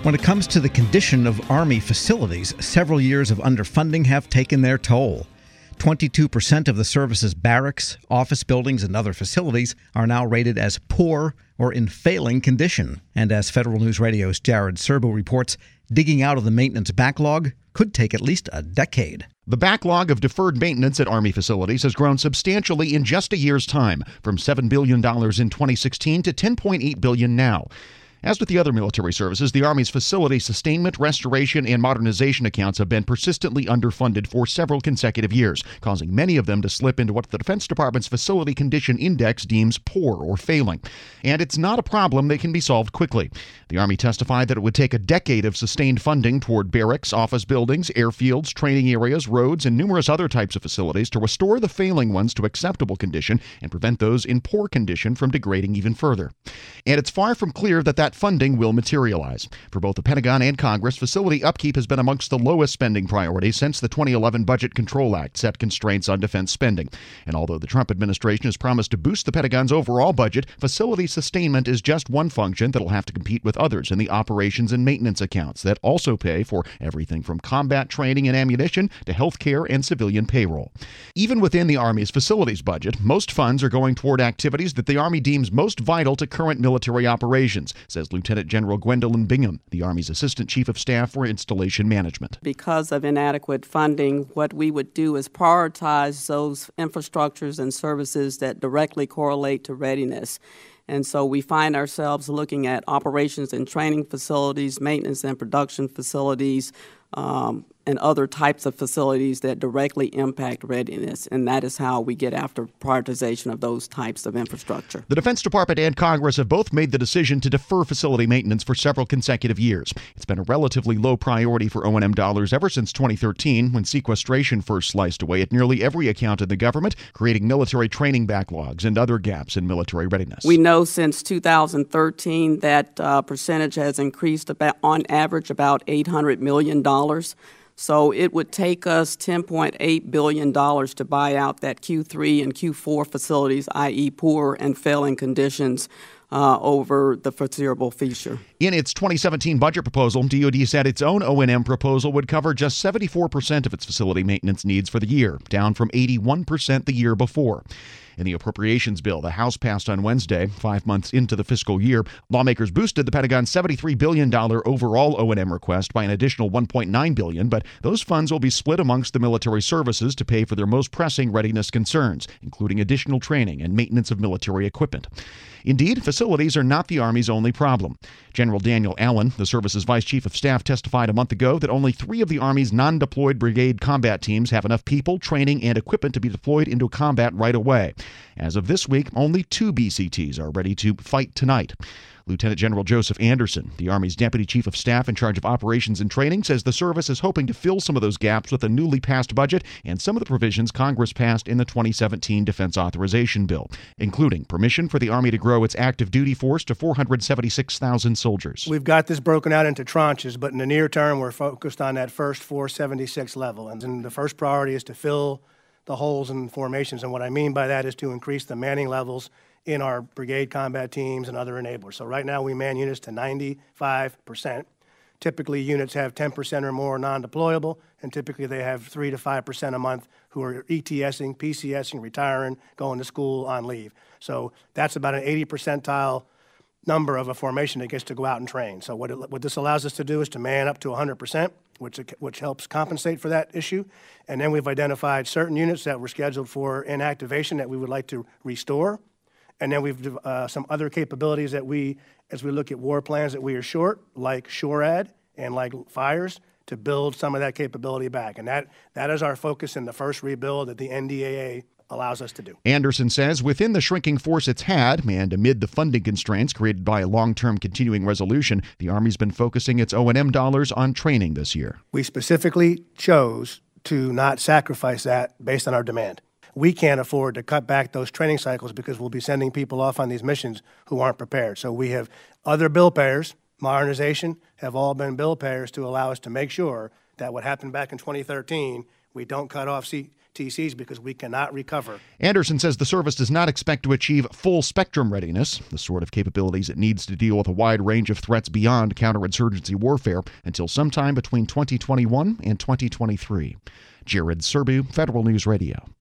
When it comes to the condition of Army facilities, several years of underfunding have taken their toll. 22% of the service's barracks, office buildings, and other facilities are now rated as poor or in failing condition. And as Federal News Radio's Jared Serbu reports, digging out of the maintenance backlog could take at least a decade. The backlog of deferred maintenance at Army facilities has grown substantially in just a year's time, from $7 billion in 2016 to $10.8 billion now. As with the other military services, the Army's facility sustainment, restoration, and modernization accounts have been persistently underfunded for several consecutive years, causing many of them to slip into what the Defense Department's Facility Condition Index deems poor or failing. And it's not a problem that can be solved quickly. The Army testified that it would take a decade of sustained funding toward barracks, office buildings, airfields, training areas, roads, and numerous other types of facilities to restore the failing ones to acceptable condition and prevent those in poor condition from degrading even further. And it's far from clear that funding will materialize. For both the Pentagon and Congress, facility upkeep has been amongst the lowest spending priorities since the 2011 Budget Control Act set constraints on defense spending. And although the Trump administration has promised to boost the Pentagon's overall budget, facility sustainment is just one function that'll have to compete with others in the operations and maintenance accounts that also pay for everything from combat training and ammunition to health care and civilian payroll. Even within the Army's facilities budget, most funds are going toward activities that the Army deems most vital to current military operations, says Lieutenant General Gwendolyn Bingham, the Army's Assistant Chief of Staff for Installation Management. Because of inadequate funding, what we would do is prioritize those infrastructures and services that directly correlate to readiness. And so we find ourselves looking at operations and training facilities, maintenance and production facilities, and other types of facilities that directly impact readiness. And that is how we get after prioritization of those types of infrastructure. The Defense Department and Congress have both made the decision to defer facility maintenance for several consecutive years. It's been a relatively low priority for O&M dollars ever since 2013, when sequestration first sliced away at nearly every account in the government, creating military training backlogs and other gaps in military readiness. We know since 2013 that percentage has increased on average about $800 million. So it would take us $10.8 billion to buy out that Q3 and Q4 facilities, i.e. poor and failing conditions, over the foreseeable future. In its 2017 budget proposal, DoD said its own O&M proposal would cover just 74% of its facility maintenance needs for the year, down from 81% the year before. In the appropriations bill the House passed on Wednesday, 5 months into the fiscal year, lawmakers boosted the Pentagon's $73 billion overall O&M request by an additional $1.9 billion, but those funds will be split amongst the military services to pay for their most pressing readiness concerns, including additional training and maintenance of military equipment. Indeed, facilities are not the Army's only problem. General Daniel Allen, the service's Vice Chief of Staff, testified a month ago that only 3 of the Army's non-deployed brigade combat teams have enough people, training, and equipment to be deployed into combat right away. As of this week, only 2 BCTs are ready to fight tonight. Lieutenant General Joseph Anderson, the Army's Deputy Chief of Staff in charge of operations and training, says the service is hoping to fill some of those gaps with a newly passed budget and some of the provisions Congress passed in the 2017 Defense Authorization Bill, including permission for the Army to grow its active duty force to 476,000 soldiers. We've got this broken out into tranches, but in the near term, we're focused on that first 476 level. And the first priority is to fill the holes in formations. And what I mean by that is to increase the manning levels in our brigade combat teams and other enablers. So right now we man units to 95%. Typically units have 10% or more non-deployable, and typically they have 3 to 5% a month who are ETSing, PCSing, retiring, going to school, on leave. So that's about an 80 percentile number of a formation that gets to go out and train. So what this allows us to do is to man up to 100%, which helps compensate for that issue. And then we've identified certain units that were scheduled for inactivation that we would like to restore. And then we've some other capabilities that as we look at war plans that we are short, like SHORAD and like fires, to build some of that capability back. And that is our focus in the first rebuild that the NDAA allows us to do. Anderson says within the shrinking force it's had, and amid the funding constraints created by a long-term continuing resolution, the Army's been focusing its O&M dollars on training this year. We specifically chose to not sacrifice that based on our demand. We can't afford to cut back those training cycles because we'll be sending people off on these missions who aren't prepared. So we have other bill payers, modernization, have all been bill payers to allow us to make sure that what happened back in 2013, we don't cut off TCs because we cannot recover. Anderson says the service does not expect to achieve full spectrum readiness, the sort of capabilities it needs to deal with a wide range of threats beyond counterinsurgency warfare, until sometime between 2021 and 2023. Jared Serbu, Federal News Radio.